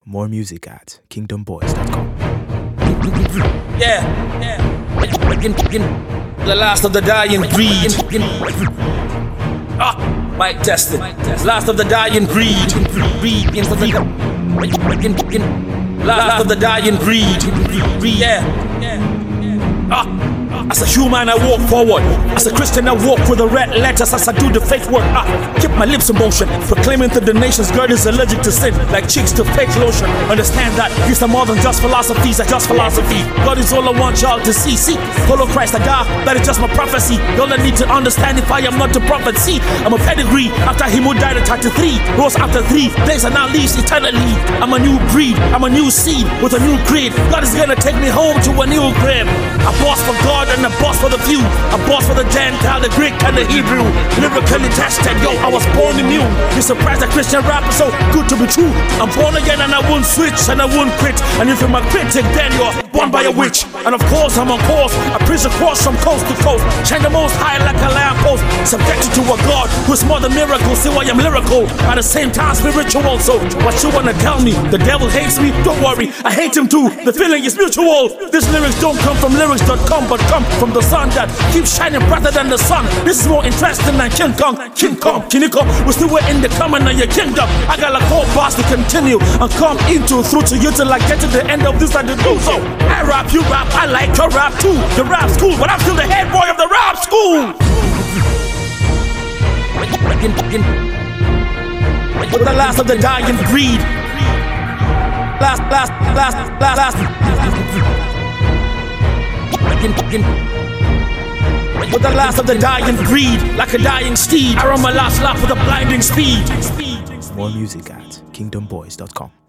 More music at kingdomboys.com. Yeah. The last of the dying breed. Mic tested. Last of the dying breed. Last of the dying breed. Yeah. As a human, I walk forward. As a Christian, I walk with the red letters as I do the faith work. Keep my lips in motion, proclaiming to the nations God is allergic to sin, like chicks to fake lotion. Understand that these are more than just philosophies, are just philosophy. God is all I want y'all to see. See, follow Christ, I die, that is just my prophecy. Y'all need to understand if I am not the prophet. See, I'm a pedigree after him who died at 33, rose after 3 days and now lives eternally. I'm a new breed, I'm a new seed with a new creed. God is gonna take me home to a new crib. I boss for God and a boss for the few. A boss for the Gentile, the Greek and the Hebrew. Lyrically tested, yo, I was born immune. You're surprised that Christian rap is so good to be true. I'm born again and I won't switch and I won't quit. And if you're my critic, then you're born by a witch. And of course I'm on course, I preach across from coast to coast. Shine the most high like a lamppost. Subjected to a God who's more than miracle. See why I'm lyrical, at the same time spiritual. So what you wanna tell me? The devil hates me? Don't worry, I hate him too. The feeling is mutual. These lyrics don't come from lyrics.com, but come from the sun that keeps shining brighter than the sun. This is more interesting than King Kong, Kiniko. We're still in the coming of your kingdom. I got like 4 bars to continue and come into through to you till I get to the end of this and to do so. I rap, you rap, I like your rap too. The rap's cool, but I'm still the head boy of the rap school. With the last of the dying breed. Last. With the last of the dying breed, like a dying steed, I run my last lap with a blinding speed. More music at kingdomboys.com.